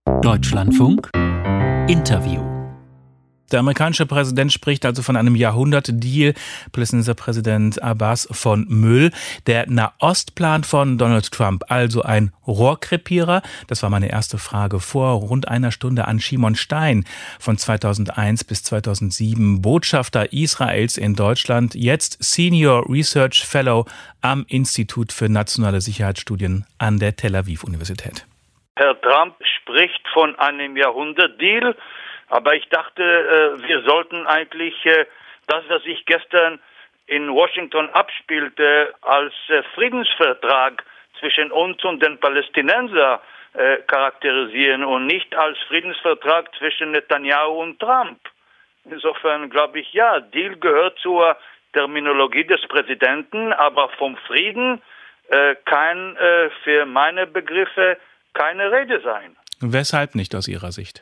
Deutschlandfunk Interview. Der amerikanische Präsident spricht also von einem Jahrhundert-Deal. Palästinenser Präsident Abbas von Müll. Der Nahostplan von Donald Trump, also ein Rohrkrepierer. Das war meine erste Frage vor rund einer Stunde an Shimon Stein, von 2001 bis 2007 Botschafter Israels in Deutschland, jetzt Senior Research Fellow am Institut für nationale Sicherheitsstudien an der Tel Aviv Universität. Herr Trump spricht von einem Jahrhundert-Deal. Aber ich dachte, wir sollten eigentlich das, was sich gestern in Washington abspielte, als Friedensvertrag zwischen uns und den Palästinensern charakterisieren und nicht als Friedensvertrag zwischen Netanyahu und Trump. Insofern glaube ich, ja, Deal gehört zur Terminologie des Präsidenten, aber vom Frieden kann für meine Begriffe keine Rede sein. Weshalb nicht aus Ihrer Sicht?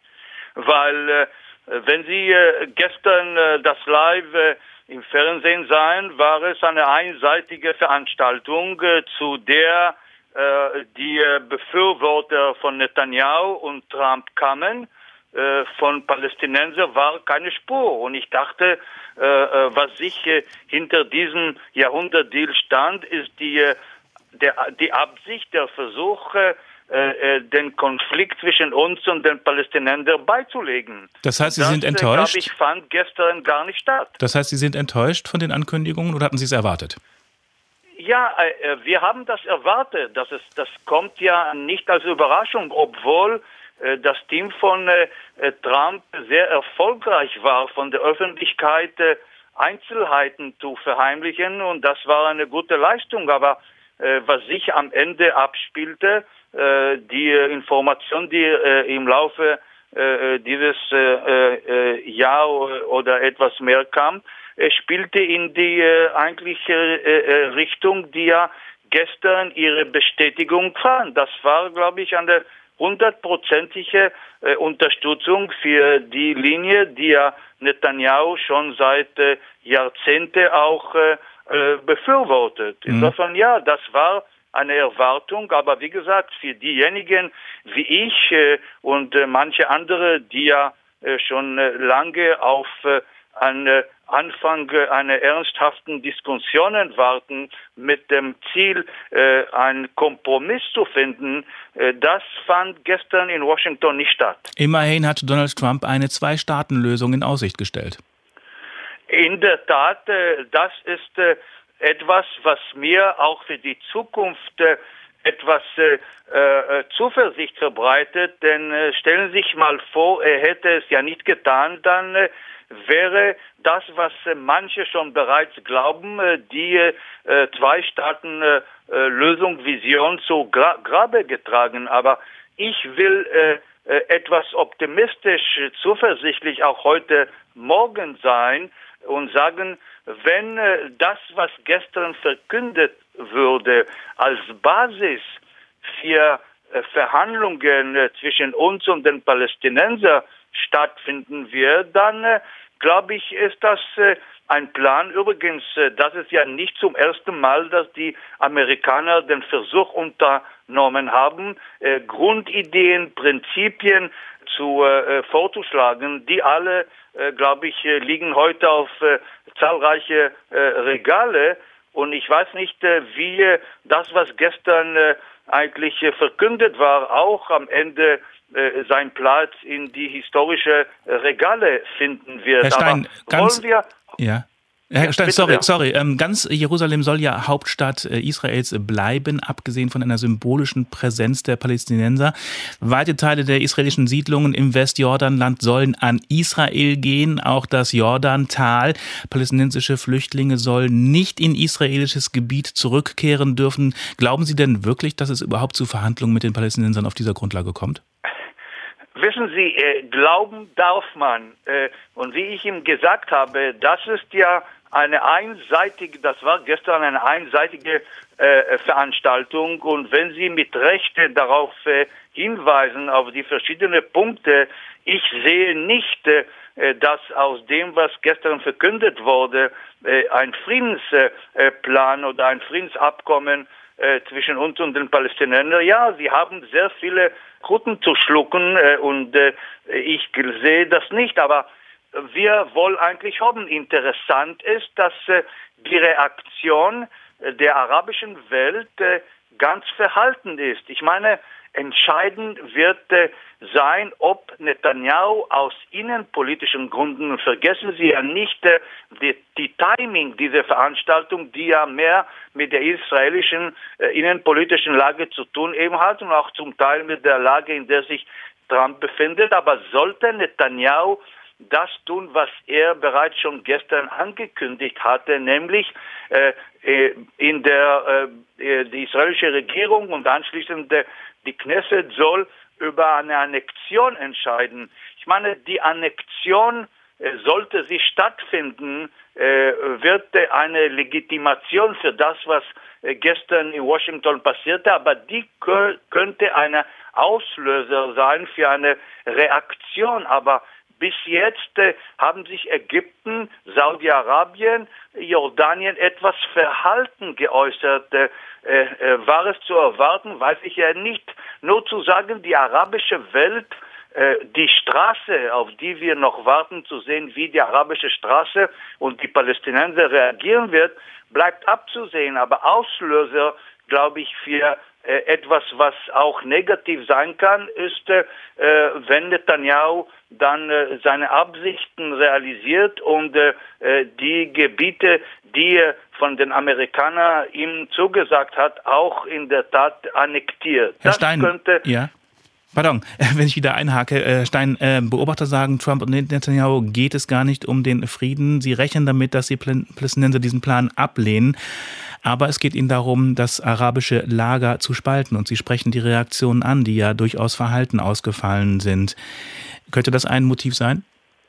Weil wenn Sie gestern das Live im Fernsehen sahen, war es eine einseitige Veranstaltung, zu der die Befürworter von Netanyahu und Trump kamen. Von Palästinensern war keine Spur. Und ich dachte, was sich hinter diesem Jahrhundert-Deal stand, ist die Absicht, der Versuch, den Konflikt zwischen uns und den Palästinensern beizulegen. Das heißt, Sie sind enttäuscht? Das, fand gestern gar nicht statt. Das heißt, Sie sind enttäuscht von den Ankündigungen oder hatten Sie es erwartet? Ja, wir haben das erwartet. Das kommt ja nicht als Überraschung, obwohl das Team von Trump sehr erfolgreich war, von der Öffentlichkeit Einzelheiten zu verheimlichen. Und das war eine gute Leistung. Aber was sich am Ende abspielte, die Information, die im Laufe dieses Jahr oder etwas mehr kam, spielte in die eigentliche Richtung, die ja gestern ihre Bestätigung fand. Das war, glaube ich, eine 100%ige Unterstützung für die Linie, die ja Netanyahu schon seit Jahrzehnten auch befürwortet. Insofern, ja, das war eine Erwartung, aber wie gesagt, für diejenigen wie ich und manche andere, die ja schon lange auf einen Anfang einer ernsthaften Diskussionen warten, mit dem Ziel, einen Kompromiss zu finden, das fand gestern in Washington nicht statt. Immerhin hat Donald Trump eine Zwei-Staaten-Lösung in Aussicht gestellt. In der Tat, das ist etwas, was mir auch für die Zukunft etwas Zuversicht verbreitet, denn stellen Sie sich mal vor, er hätte es ja nicht getan, dann wäre das, was manche schon bereits glauben, die Zwei-Staaten-Lösung, Vision zu Grabe getragen. Aber ich will etwas optimistisch, zuversichtlich auch heute Morgen sein und sagen, wenn das, was gestern verkündet wurde, als Basis für Verhandlungen zwischen uns und den Palästinensern stattfinden wird, dann glaube ich, ist das ein Plan. Übrigens, das ist ja nicht zum ersten Mal, dass die Amerikaner den Versuch unternommen haben, Grundideen, Prinzipien vorzuschlagen, die alle, glaube ich, liegen heute auf zahlreiche Regale. Und ich weiß nicht, wie das, was gestern eigentlich verkündet war, auch am Ende seinen Platz in die historische Regale finden wird. Herr Stein, Herr Stein, bitte, sorry. Ganz Jerusalem soll ja Hauptstadt Israels bleiben, abgesehen von einer symbolischen Präsenz der Palästinenser. Weite Teile der israelischen Siedlungen im Westjordanland sollen an Israel gehen, auch das Jordantal. Palästinensische Flüchtlinge sollen nicht in israelisches Gebiet zurückkehren dürfen. Glauben Sie denn wirklich, dass es überhaupt zu Verhandlungen mit den Palästinensern auf dieser Grundlage kommt? Wissen Sie, glauben darf man. Und wie ich ihm gesagt habe, das ist ja das war gestern eine einseitige Veranstaltung. Und wenn Sie mit Recht darauf hinweisen, auf die verschiedenen Punkte, ich sehe nicht, dass aus dem, was gestern verkündet wurde, ein Friedensplan oder ein Friedensabkommen zwischen uns und den Palästinensern. Ja, sie haben sehr viele Kruten zu schlucken und ich sehe das nicht, aber wir wollen eigentlich hoffen. Interessant ist, dass die Reaktion der arabischen Welt ganz verhalten ist. Ich meine, entscheidend wird sein, ob Netanyahu aus innenpolitischen Gründen, vergessen Sie ja nicht die Timing dieser Veranstaltung, die ja mehr mit der israelischen innenpolitischen Lage zu tun eben hat und auch zum Teil mit der Lage, in der sich Trump befindet. Aber sollte Netanyahu das tun, was er bereits schon gestern angekündigt hatte, nämlich die israelische Regierung und anschließend die Knesset soll über eine Annexion entscheiden. Ich meine, die Annexion, sollte sie stattfinden, wird eine Legitimation für das, was gestern in Washington passierte, aber die könnte ein Auslöser sein für eine Reaktion. Aber bis jetzt haben sich Ägypten, Saudi-Arabien, Jordanien etwas verhalten geäußert. War es zu erwarten, weiß ich ja nicht. Nur zu sagen, die arabische Welt, die Straße, auf die wir noch warten zu sehen, wie die arabische Straße und die Palästinenser reagieren wird, bleibt abzusehen. Aber Auslöser, glaube ich, für etwas, was auch negativ sein kann, ist, wenn Netanyahu dann seine Absichten realisiert und die Gebiete, die er von den Amerikanern ihm zugesagt hat, auch in der Tat annektiert. Herr Stein, ja. Pardon, wenn ich wieder einhake. Herr Stein, Beobachter sagen, Trump und Netanyahu geht es gar nicht um den Frieden. Sie rechnen damit, dass die Palästinenser diesen Plan ablehnen. Aber es geht ihnen darum, das arabische Lager zu spalten. Und sie sprechen die Reaktionen an, die ja durchaus verhalten ausgefallen sind. Könnte das ein Motiv sein?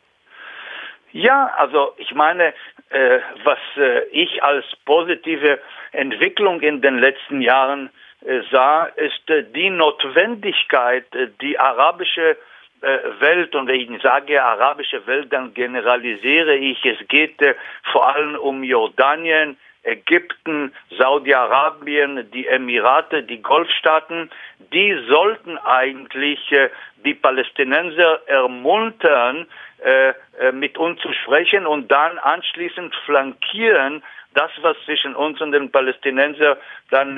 Ja, also ich meine, was ich als positive Entwicklung in den letzten Jahren sah, ist die Notwendigkeit, die arabische Welt, und wenn ich sage arabische Welt, dann generalisiere ich, es geht vor allem um Jordanien, Ägypten, Saudi-Arabien, die Emirate, die Golfstaaten, die sollten eigentlich die Palästinenser ermuntern, mit uns zu sprechen und dann anschließend flankieren, das, was zwischen uns und den Palästinensern dann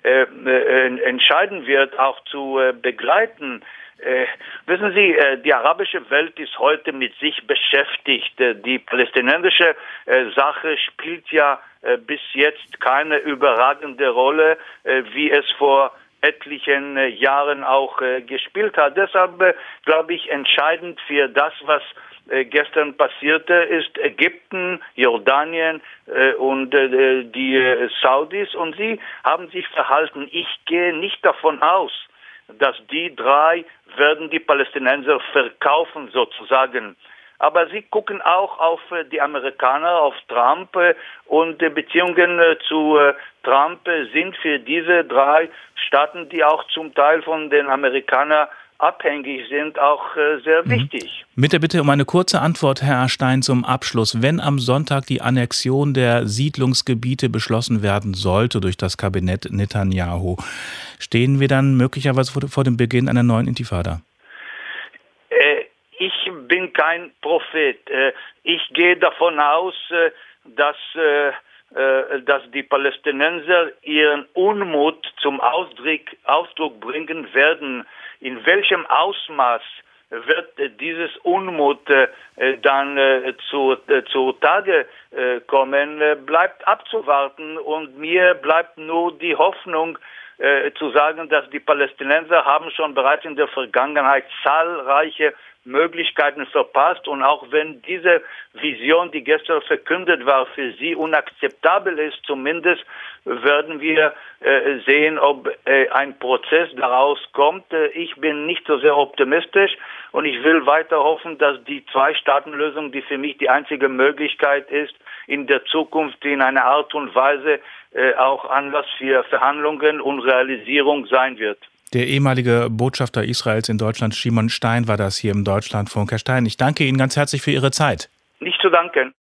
entscheiden wird, auch zu begleiten. Wissen Sie, die arabische Welt ist heute mit sich beschäftigt. Die palästinensische Sache spielt ja bis jetzt keine überragende Rolle, wie es vor etlichen Jahren auch gespielt hat. Deshalb glaube ich, entscheidend für das, was gestern passierte, ist Ägypten, Jordanien und die Saudis, und sie haben sich verhalten. Ich gehe nicht davon aus, dass die drei werden die Palästinenser verkaufen sozusagen. Aber sie gucken auch auf die Amerikaner, auf Trump, und Beziehungen zu Trump sind für diese drei Staaten, die auch zum Teil von den Amerikanern abhängig sind, auch sehr wichtig. Mit der Bitte um eine kurze Antwort, Herr Stein, zum Abschluss. Wenn am Sonntag die Annexion der Siedlungsgebiete beschlossen werden sollte durch das Kabinett Netanyahu, stehen wir dann möglicherweise vor dem Beginn einer neuen Intifada? Ich bin kein Prophet. Ich gehe davon aus, dass die Palästinenser ihren Unmut zum Ausdruck bringen werden. In welchem Ausmaß wird dieses Unmut dann zu Tage kommen, bleibt abzuwarten. Und mir bleibt nur die Hoffnung, zu sagen, dass die Palästinenser haben schon bereits in der Vergangenheit zahlreiche Möglichkeiten verpasst, und auch wenn diese Vision, die gestern verkündet war, für sie unakzeptabel ist, zumindest werden wir sehen, ob ein Prozess daraus kommt. Ich bin nicht so sehr optimistisch, und ich will weiter hoffen, dass die Zwei-Staaten-Lösung, die für mich die einzige Möglichkeit ist, in der Zukunft in einer Art und Weise auch Anlass für Verhandlungen und Realisierung sein wird. Der ehemalige Botschafter Israels in Deutschland, Shimon Stein, war das hier im Deutschlandfunk. Herr Stein, ich danke Ihnen ganz herzlich für Ihre Zeit. Nicht zu danken.